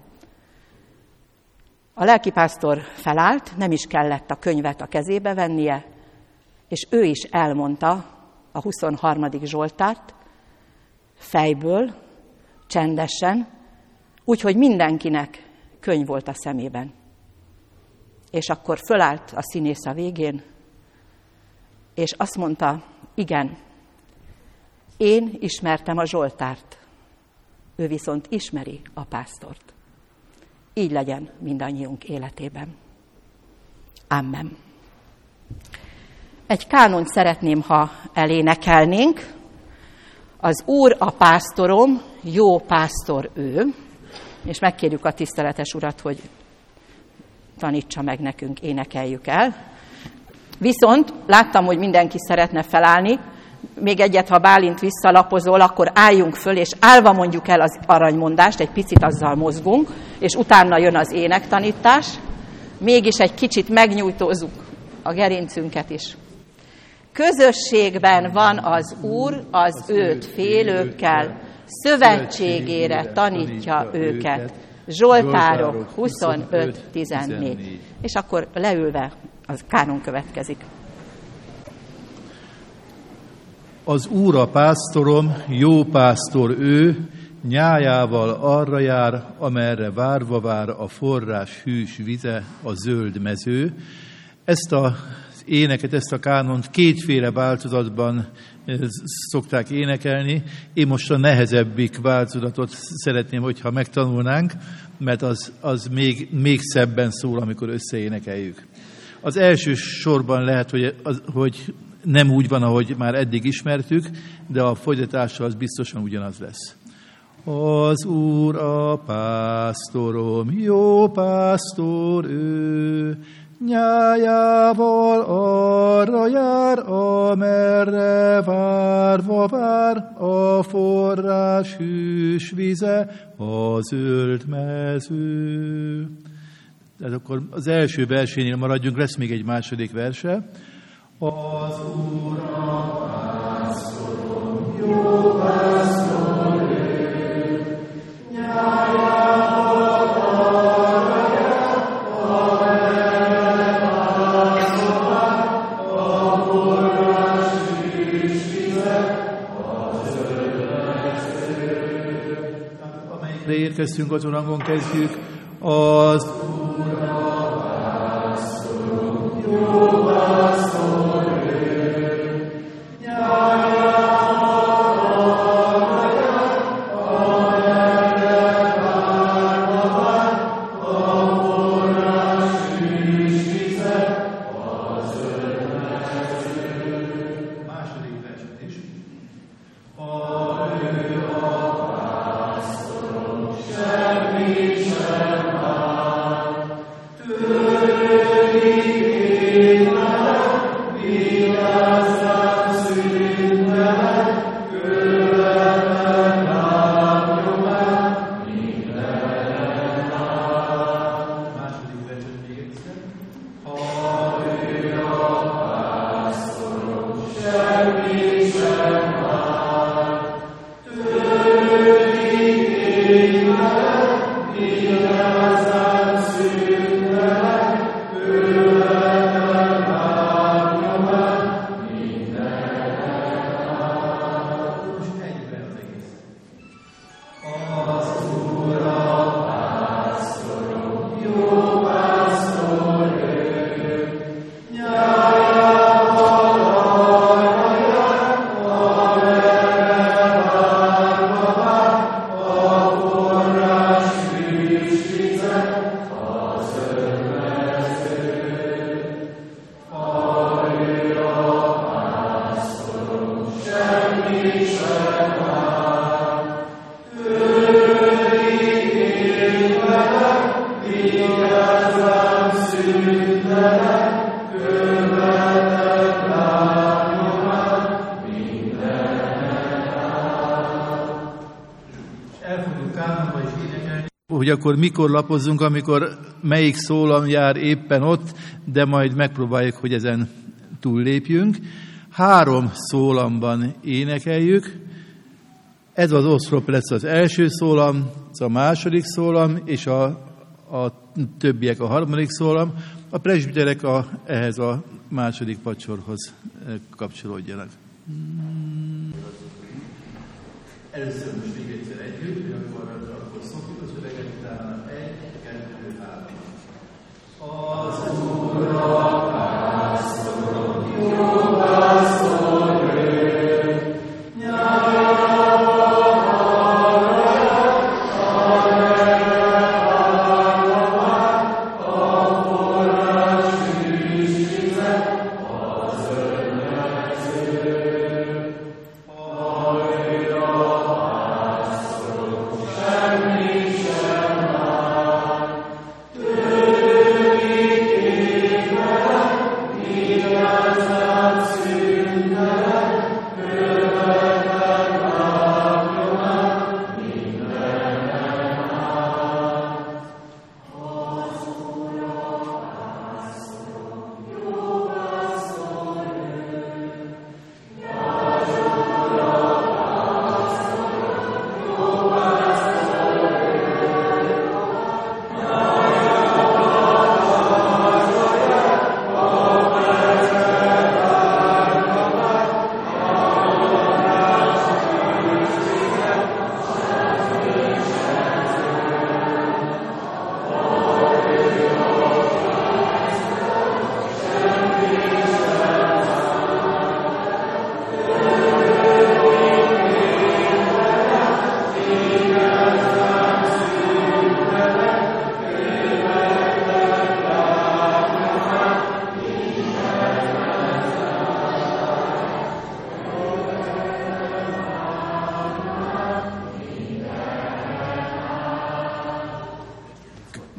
A lelkipásztor felállt, nem is kellett a könyvet a kezébe vennie, és ő is elmondta a 23. Zsoltárt fejből, csendesen, úgyhogy mindenkinek könyv volt a szemében. És akkor fölállt a színész a végén, és azt mondta, igen, én ismertem a Zsoltárt, ő viszont ismeri a pásztort. Így legyen mindannyiunk életében. Amen. Egy kánont szeretném, ha elénekelnénk. Az Úr a pásztorom, jó pásztor ő. és megkérjük a tiszteletes urat, hogy tanítsa meg nekünk, énekeljük el. Viszont láttam, hogy mindenki szeretne felállni, még egyet, ha Bálint visszalapozol, akkor álljunk föl, és állva mondjuk el az aranymondást, egy picit azzal mozgunk, és utána jön az énektanítás. Mégis egy kicsit megnyújtózzuk a gerincünket is. Közösségben van az Úr az őt félőkkel, szövetségére tanítja őket. Zsoltárok 25-14. És akkor leülve az kánon következik. Az Úr a pásztorom, jó pásztor ő, nyájával arra jár, amerre várva vár a forrás hűs vize, a zöld mező. Ezt az éneket, ezt a kánont kétféle változatban szokták énekelni. Én most a nehezebbik változatot szeretném, hogyha megtanulnánk, mert az még szebben szól, amikor összeénekeljük. Az első sorban lehet, hogy nem úgy van, ahogy már eddig ismertük, de a folytatása az biztosan ugyanaz lesz. Az Úr a pásztorom, jó pásztor ő, nyájával arra jár, amerre várva vár, a forrás hűs vize, a zöld mező. Tehát akkor az első versénél maradjunk, lesz még egy második verse. Az Úr a pásztorom, jó pásztor ő, nyájával arra jár, amerre várva vár, a forrás hűs vize, a zöld mező. Amelyikre érkeztünk, azon hangon kezdjük. Az Úr a pásztorom, jó pásztor. Hogy akkor mikor lapozzunk, amikor melyik szólam jár éppen ott, de majd megpróbáljuk, hogy ezen túllépjünk. 3 szólamban énekeljük. Ez az oszlop lesz az első szólam, ez a második szólam, és a többiek a harmadik szólam. A presbiterek ehhez a második padsorhoz kapcsolódjanak. Először most még egyszer együtt, hogy akkor szokjuk a szöveget, utána 1, 2, 3. Az Úr a pásztorom, jó pásztor ő, nyájával arra jár, amerre várva vár, a forrás hűs vize, a zöld mező.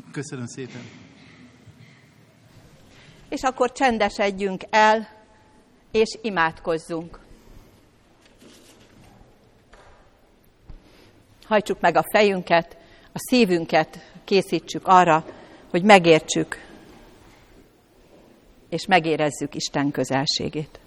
Köszönöm szépen. És akkor csendesedjünk el, és imádkozzunk. Hajtsuk meg a fejünket, a szívünket készítsük arra, hogy megértsük, és megérezzük Isten közelségét.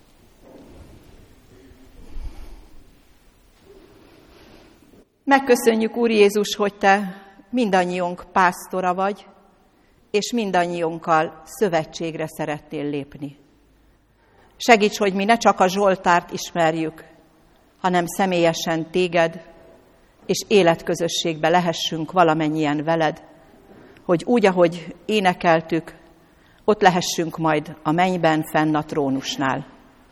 Megköszönjük, Úr Jézus, hogy Te mindannyiunk pásztora vagy, és mindannyiunkkal szövetségre szeretnél lépni. Segíts, hogy mi ne csak a Zsoltárt ismerjük, hanem személyesen Téged, és életközösségbe lehessünk valamennyien veled, hogy úgy, ahogy énekeltük, ott lehessünk majd a mennyben fenn a trónusnál.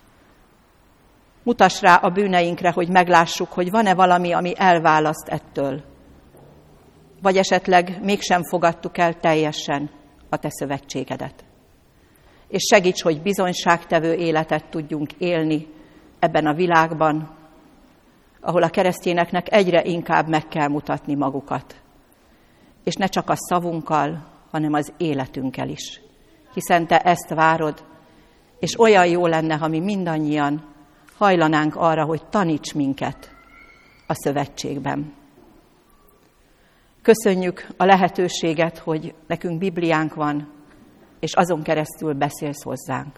Mutass rá a bűneinkre, hogy meglássuk, hogy van-e valami, ami elválaszt ettől. Vagy esetleg mégsem fogadtuk el teljesen a Te szövetségedet. És segíts, hogy bizonyságtevő életet tudjunk élni ebben a világban, ahol a keresztényeknek egyre inkább meg kell mutatni magukat. És ne csak a szavunkkal, hanem az életünkkel is. Hiszen Te ezt várod, és olyan jó lenne, ha mi mindannyian hajlanánk arra, hogy taníts minket a szövetségben. Köszönjük a lehetőséget, hogy nekünk Bibliánk van, és azon keresztül beszélsz hozzánk.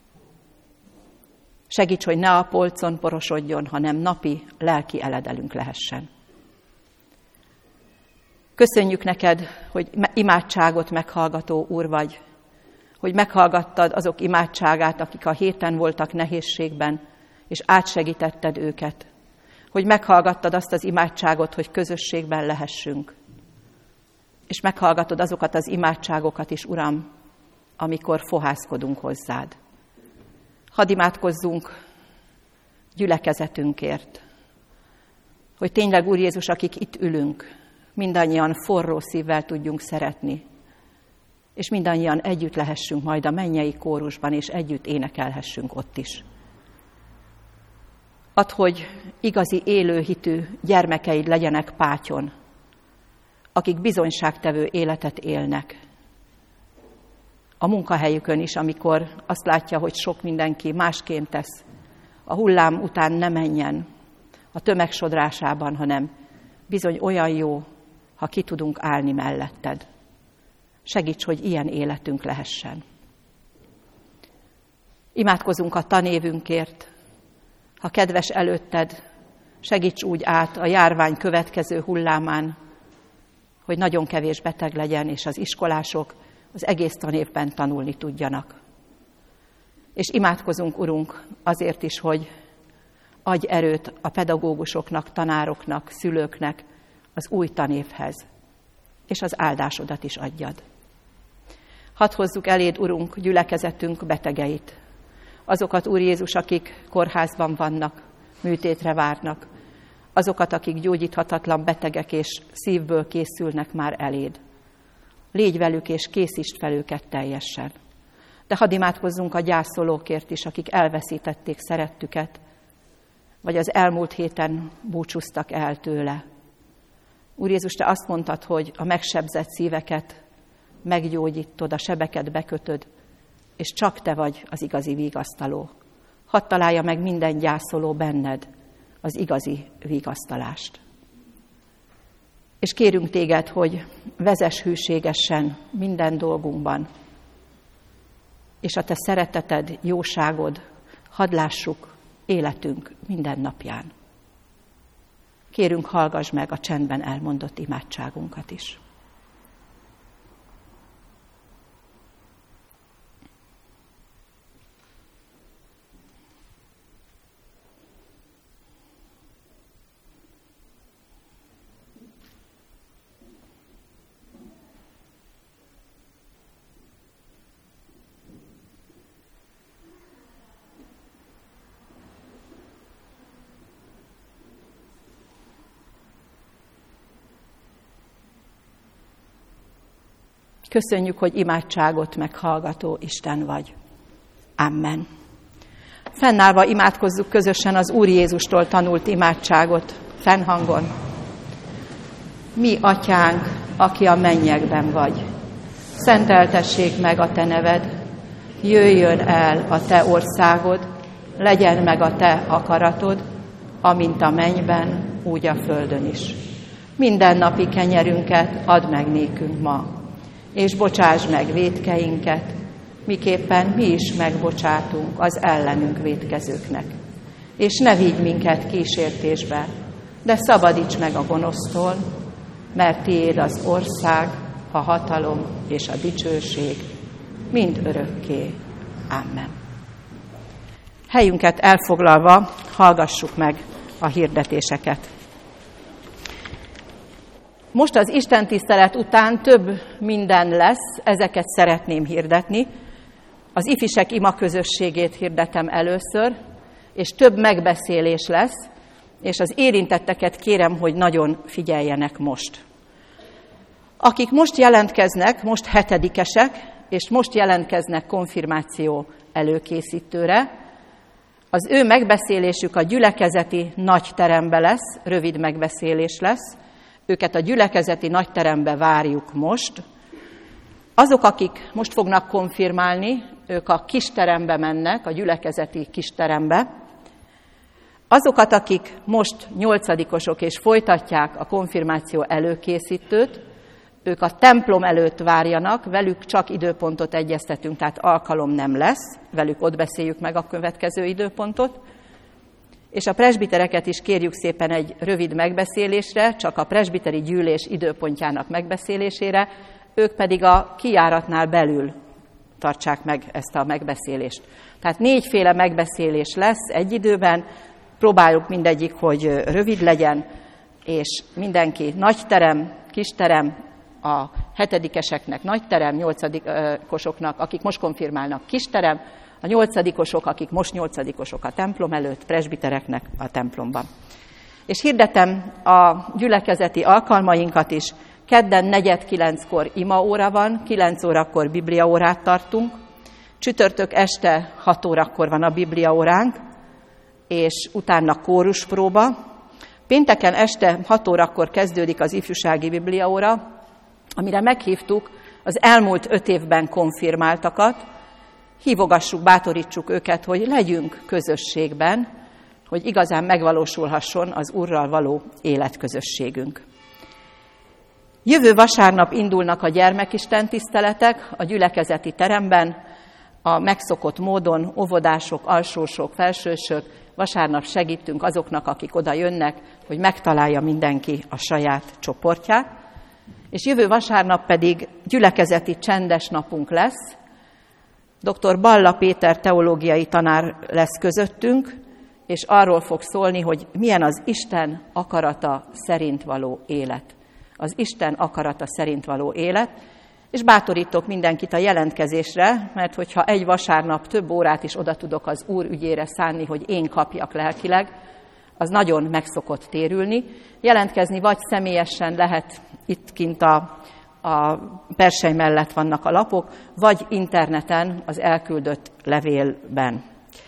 Segíts, hogy ne a polcon porosodjon, hanem napi lelki eledelünk lehessen. Köszönjük neked, hogy imádságot meghallgató Úr vagy, hogy meghallgattad azok imádságát, akik a héten voltak nehézségben, és átsegítetted őket, hogy meghallgattad azt az imádságot, hogy közösségben lehessünk. És meghallgatod azokat az imádságokat is, Uram, amikor fohászkodunk hozzád. Hadd imádkozzunk gyülekezetünkért, hogy tényleg, Úr Jézus, akik itt ülünk, mindannyian forró szívvel tudjunk szeretni, és mindannyian együtt lehessünk majd a mennyei kórusban, és együtt énekelhessünk ott is. Add, hogy igazi élőhitű gyermekeid legyenek pátyon, akik bizonyságtevő életet élnek. A munkahelyükön is, amikor azt látja, hogy sok mindenki másként tesz, a hullám után ne menjen a tömeg sodrásában, hanem bizony olyan jó, ha ki tudunk állni melletted. Segíts, hogy ilyen életünk lehessen. Imádkozunk a tanévünkért. Ha kedves előtted, segíts úgy át a járvány következő hullámán, hogy nagyon kevés beteg legyen, és az iskolások az egész tanévben tanulni tudjanak. És imádkozunk, Urunk, azért is, hogy adj erőt a pedagógusoknak, tanároknak, szülőknek az új tanévhez, és az áldásodat is adjad. Hadd hozzuk eléd, Urunk, gyülekezetünk betegeit. Azokat, Úr Jézus, akik kórházban vannak, műtétre várnak. Azokat, akik gyógyíthatatlan betegek és szívből készülnek már eléd. Légy velük és készítsd fel őket teljesen. De hadd imádkozzunk a gyászolókért is, akik elveszítették szerettüket, vagy az elmúlt héten búcsúztak el tőle. Úr Jézus, Te azt mondtad, hogy a megsebzett szíveket meggyógyítod, a sebeket bekötöd, és csak Te vagy az igazi vigasztaló. Hadd találja meg minden gyászoló benned az igazi vigasztalást. És kérünk Téged, hogy vezess hűségesen minden dolgunkban, és a Te szereteted, jóságod, hadd lássuk életünk minden napján. Kérünk, hallgass meg a csendben elmondott imádságunkat is. Köszönjük, hogy imádságot meghallgató Isten vagy. Amen. Fennállva imádkozzuk közösen az Úr Jézustól tanult imádságot, fennhangon. Mi, Atyánk, aki a mennyekben vagy, Szenteltessék meg a te neved, jöjjön el a te országod, legyen meg a te akaratod, amint a mennyben, úgy a földön is. Mindennapi kenyerünket add meg nékünk ma, és bocsáss meg vétkeinket, miképpen mi is megbocsátunk az ellenünk vétkezőknek. És ne vigy minket kísértésbe, de szabadíts meg a gonosztól, mert tiéd az ország, a hatalom és a dicsőség mind örökké. Amen. Helyünket elfoglalva hallgassuk meg a hirdetéseket. Most az istentisztelet után több minden lesz, ezeket szeretném hirdetni. Az ifisek imaközösségét hirdetem először, és több megbeszélés lesz, és az érintetteket kérem, hogy nagyon figyeljenek most. Akik most jelentkeznek, most 7-esek, és most jelentkeznek konfirmáció előkészítőre, az ő megbeszélésük a gyülekezeti nagyterembe lesz, rövid megbeszélés lesz. Őket a gyülekezeti nagyterembe várjuk most. Azok, akik most fognak konfirmálni, ők a kisterembe mennek, a gyülekezeti kisterembe. Azokat, akik most 8-osok és folytatják a konfirmáció előkészítőt, ők a templom előtt várjanak, velük csak időpontot egyeztetünk, tehát alkalom nem lesz, velük ott beszéljük meg a következő időpontot. És a presbitereket is kérjük szépen egy rövid megbeszélésre, csak a presbiteri gyűlés időpontjának megbeszélésére, ők pedig a kijáratnál belül tartsák meg ezt a megbeszélést. Tehát 4 féle megbeszélés lesz egy időben, próbáljuk mindegyik, hogy rövid legyen, és mindenki nagyterem, kisterem, a 7-eseknek nagyterem, 8-osoknak, akik most konfirmálnak, kisterem, a 8-osok, akik most 8-osok a templom előtt, presbitereknek a templomban. És hirdetem a gyülekezeti alkalmainkat is. Kedden 8:45 imaóra van, 9 órakor bibliaórát tartunk, csütörtök este 6 órakor van a bibliaóránk, és utána kóruspróba. Pénteken este 6 órakor kezdődik az ifjúsági bibliaóra, amire meghívtuk az elmúlt 5 évben konfirmáltakat. Hívogassuk, bátorítsuk őket, hogy legyünk közösségben, hogy igazán megvalósulhasson az Úrral való életközösségünk. Jövő vasárnap indulnak a gyermekistentiszteletek a gyülekezeti teremben, a megszokott módon óvodások, alsósok, felsősök, vasárnap segítünk azoknak, akik oda jönnek, hogy megtalálja mindenki a saját csoportját. És jövő vasárnap pedig gyülekezeti csendes napunk lesz. Dr. Balla Péter teológiai tanár lesz közöttünk, és arról fog szólni, hogy milyen az Isten akarata szerint való élet. Az Isten akarata szerint való élet, és bátorítok mindenkit a jelentkezésre, mert hogyha egy vasárnap több órát is oda tudok az Úr ügyére szánni, hogy én kapjak lelkileg, az nagyon meg szokott térülni. Jelentkezni vagy személyesen lehet, itt kint a persely mellett vannak a lapok, vagy interneten az elküldött levélben.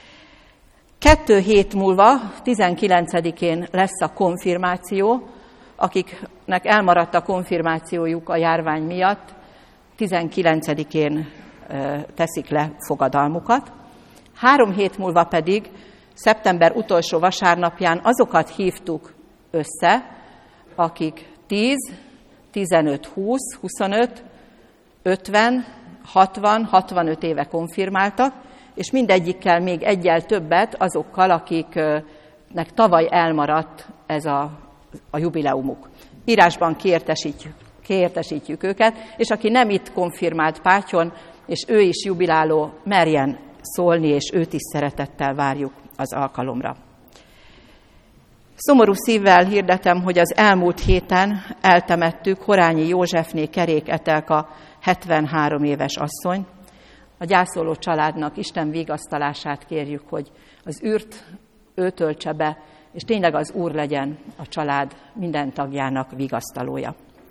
2 hét múlva, 19-én lesz a konfirmáció, akiknek elmaradt a konfirmációjuk a járvány miatt, 19-én teszik le fogadalmukat. 3 hét múlva pedig, szeptember utolsó vasárnapján azokat hívtuk össze, akik 10, 15, 20, 25, 50, 60, 65 éve konfirmáltak, és mindegyikkel még egyel többet azokkal, akiknek tavaly elmaradt ez a jubileumuk. Írásban kiértesítjük őket, és aki nem itt konfirmált Pátyon, és ő is jubiláló, merjen szólni, és őt is szeretettel várjuk az alkalomra. Szomorú szívvel hirdetem, hogy az elmúlt héten eltemettük Horányi Józsefné Kerék Etelka 73 éves asszony. A gyászoló családnak Isten vigasztalását kérjük, hogy az űrt ő töltse be, és tényleg az Úr legyen a család minden tagjának vigasztalója.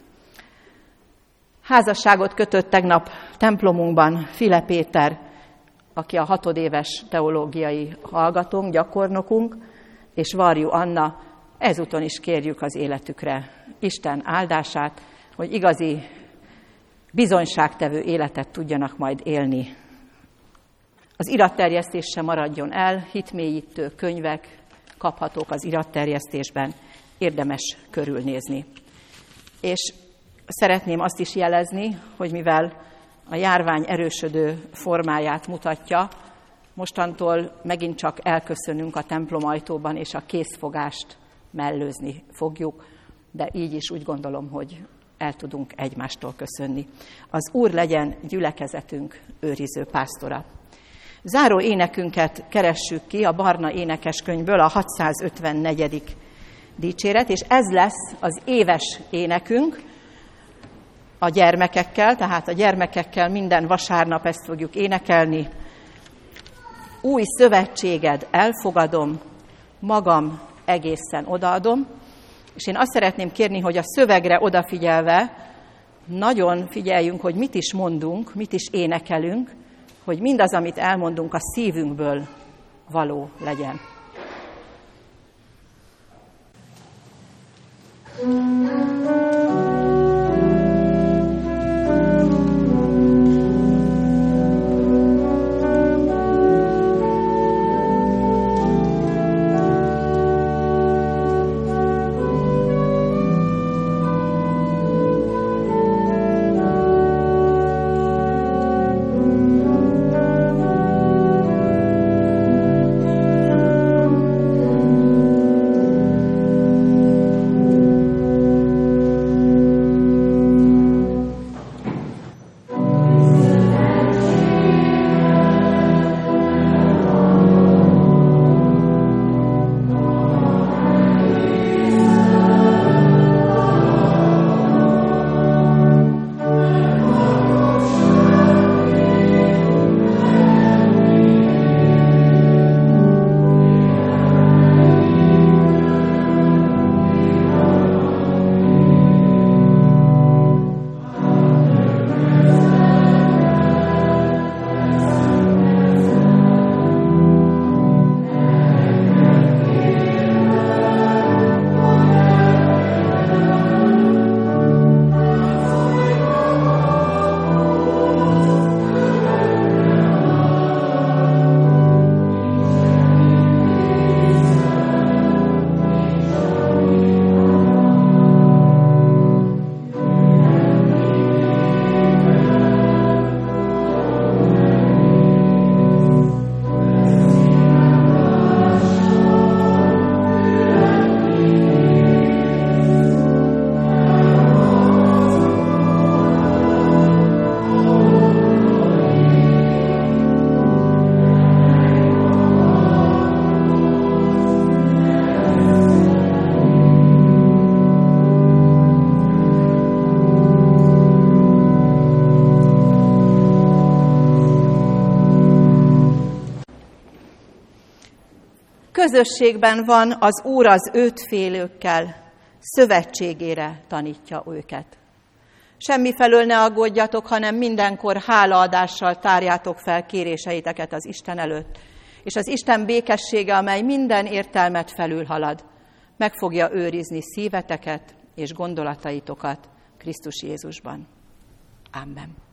Házasságot kötött tegnap templomunkban File Péter, aki a 6 éves teológiai hallgatónk, gyakornokunk, és Varjú Anna, ezúton is kérjük az életükre Isten áldását, hogy igazi bizonyságtevő életet tudjanak majd élni. Az iratterjesztés sem maradjon el, hitmélyítő könyvek kaphatók az iratterjesztésben, érdemes körülnézni. És szeretném azt is jelezni, hogy mivel a járvány erősödő formáját mutatja, mostantól megint csak elköszönünk a templom ajtóban, és a készfogást mellőzni fogjuk, de így is úgy gondolom, hogy el tudunk egymástól köszönni. Az Úr legyen gyülekezetünk őriző pásztora. Záró énekünket keressük ki a Barna énekeskönyvből, a 654. dicséret, és ez lesz az éves énekünk a gyermekekkel, tehát a gyermekekkel minden vasárnap ezt fogjuk énekelni. Új szövetséged elfogadom, magam egészen odaadom, és én azt szeretném kérni, hogy a szövegre odafigyelve nagyon figyeljünk, hogy mit is mondunk, mit is énekelünk, hogy mindaz, amit elmondunk, a szívünkből való legyen. Közösségben van az Úr az őt félőkkel, szövetségére tanítja őket. Semmifelől ne aggódjatok, hanem mindenkor hálaadással tárjátok fel kéréseiteket az Isten előtt, és az Isten békessége, amely minden értelmet felülhalad, meg fogja őrizni szíveteket és gondolataitokat Krisztus Jézusban. Amen.